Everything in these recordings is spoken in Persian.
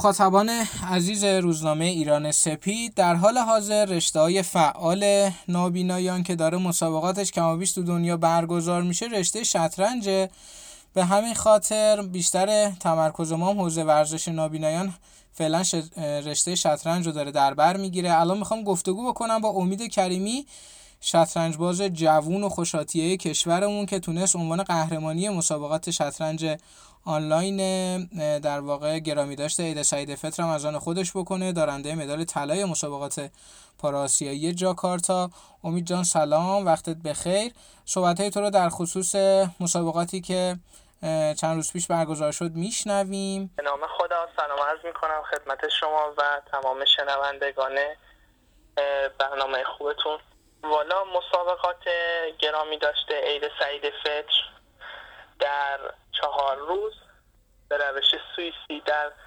مخاطبان عزیز روزنامه ایران سپید، در حال حاضر رشته‌های فعال نابینایان که داره مسابقاتش کمابیش تو دنیا برگزار میشه رشته شطرنجه. به همین خاطر بیشتر تمرکز ما هم حوزه ورزش نابینایان فعلا رشته شطرنج رو داره در بر میگیره. الان میخوام گفتگو بکنم با امید کریمی، شطرنج باز جوون و خوش‌آتیه کشورمون که تونست عنوان قهرمانی مسابقات شطرنج آنلاین در واقع گرامی داشته عید سعید فطر هم از آن خودش بکنه، دارنده مدال طلای مسابقات پاراسیایی جاکارتا. امید جان سلام، وقتت بخیر. صحبت‌های تو رو در خصوص مسابقاتی که چند روز پیش برگزار شد میشنویم. به نام خدا سلام عرض میکنم خدمت شما و تمام شنوندگان برنامه خوبتون. والا مسابقات گرامی داشته عید سعید فطر در 4 روز به روش سوئیسی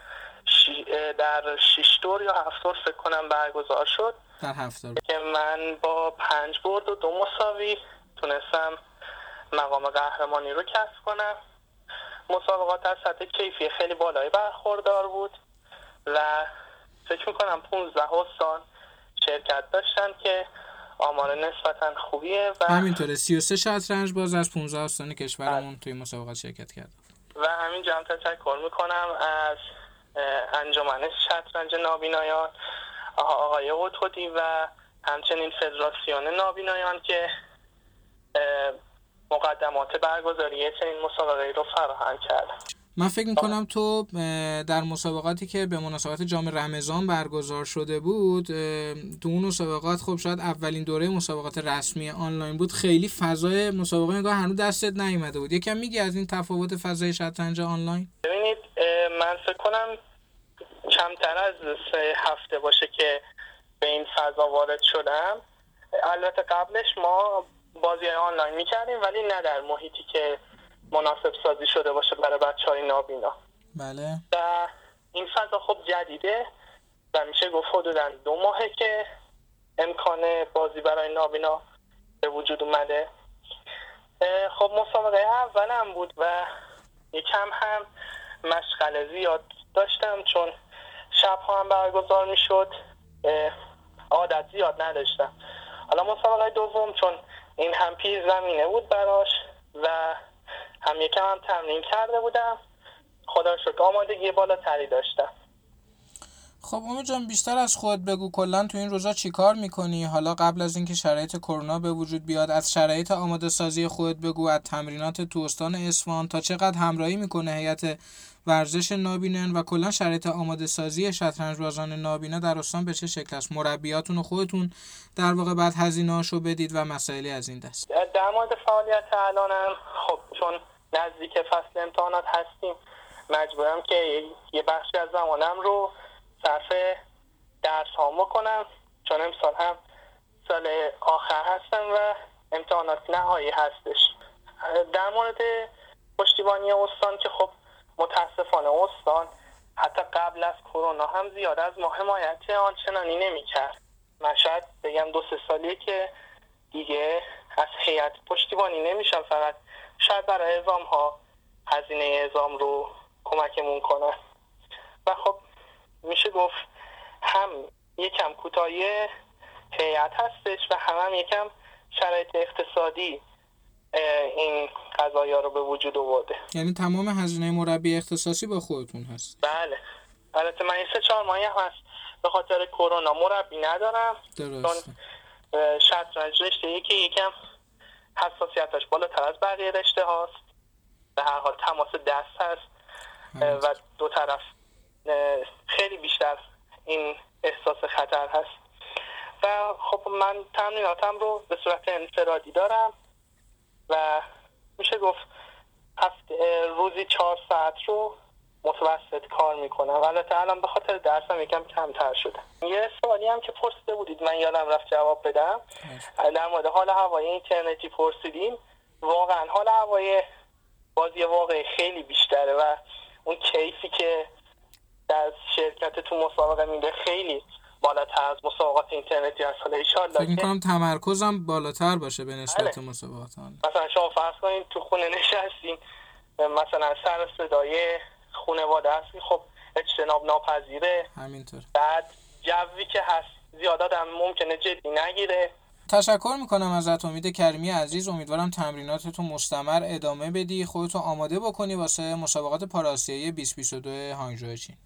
در 6 دور یا 7 دور فکر کنم برگزار شد. در 7 دور که من با 5 برد و 2 مساوی تونستم مقام قهرمانی رو کسب کنم. مسابقات از سطح کیفی خیلی بالایی برخوردار بود و فکر میکنم 15 استان شرکت داشتن که آمار نسبتا خوبیه و همینطوره 33 شطرنج باز از 15 استان کشورمون توی مسابقات شرکت کرد. و همین جمع تشکر میکنم از انجمن شطرنج نابینایان آقای قطودی و همچنین فدراسیون نابینایان که مقدمات برگزاری چنین مسابقه رو فراهم کرد. من فکر میکنم تو در مسابقاتی که به مناسبت جام رمضان برگزار شده بود، تو اون مسابقات خب شاید اولین دوره مسابقات رسمی آنلاین بود، خیلی فضای مسابقه انگار هنوز دستت نیومده بود. یکم میگی از این تفاوت فضای شطرنج آنلاین؟ ببینید من فکر کنم کمتر از 3 هفته باشه که به این فضا وارد شدم. البته قبلش ما بازی آنلاین میکردیم ولی نه در محیطی که مناسب سازی شده باشه برای بچه‌های نابینا. بله. و این فضا خب جدیده و میشه گفت حدوداً 2 ماهه که امکان بازی برای نابینا به وجود اومده. خب مسابقه اولم بود و یکم هم مشغله زیاد داشتم چون شب‌ها هم برگزار میشد، عادت زیاد نداشتم. حالا مسابقه دوم چون این هم پیر زمینه بود براش و هم یکم هم تمرین کرده بودم، خدا رو شکر آمادگی بالاتری داشتم. خب امید جان بیشتر از خود بگو، کلا تو این روزا چی کار میکنی؟ حالا قبل از اینکه شرایط کرونا به وجود بیاد از شرایط آماده سازی خودت بگو، از تمرینات تو استان اصفهان تا چقدر همراهی میکنه هیئت ورزش نابینان و کلا شرایط آماده سازی شطرنج بازان نابینا در استان به چه شکل است؟ مربیاتون و خودتون در واقع بعد هزینه‌اشو بدید و مسائلی از این دست. در مورد فعالیت الانم خب چون نزدیک فصل امتحانات هستیم مجبورم که یه بخشی از زمانم رو صرف درس ها بکنم چون امسال هم سال آخر هستم و امتحانات نهایی هستش. در مورد پشتیبانی استان که خب متاسفانه استان حتی قبل از کرونا هم زیاد از ما حمایت آنچنانی نمی‌کرد. من شاید بگم 2-3 سالیه که دیگه از هیئت پشتیبانی نمیشم، فقط شاید برای اعزام ها هزینه اعزام رو کمکمون کنه و خب میشه گفت هم یکم کوتاهی هیئت هستش و هم یکم شرایط اقتصادی این قضایا رو به وجود آورده. یعنی تمام هزینه مربی اختصاصی با خودتون هست؟ بله. البته من 3-4 ماهی هست به خاطر کرونا مربی ندارم. درسته. شطرنج رشته‌ای که یکم حساسیتش بالاتر از بقیه رشته هاست، به هر حال تماس دست هست و دو طرف خیلی بیشتر این احساس خطر هست و خب من تمریناتم رو به صورت انفرادی دارم و میشه گفت روزی 4 ساعت رو متوسط کار میکنم. البته الان به خاطر درسم یکم کمتر شده. یه سوالی هم که پرسیده بودید من یادم رفت جواب بدم. در مورد حال هوای اینترنتی پرسیدیم. واقعا حال هوای بازی واقعی خیلی بیشتره و اون کیفی که در شرکت تو مسابقه میده خیلی بالاتر از مسابقات اینترنتی هست. حالا ان شاءالله فکر می‌کنم تمرکزم بالاتر باشه به نسبت مسابقات آن. مثلا شما فرض کنید تو خونه نشستین، مثلا سر صدای خانواده هست، خب اجتناب ناپذیره. همینطور. بعد جوی که هست زیاد آدم ممکنه جدی نگیره. تشکر میکنم ازت امید کریمی عزیز. امیدوارم تمریناتتو مستمر ادامه بدی، خودتو آماده بکنی واسه مسابقات پاراسیایی 2022 هانگژو چین.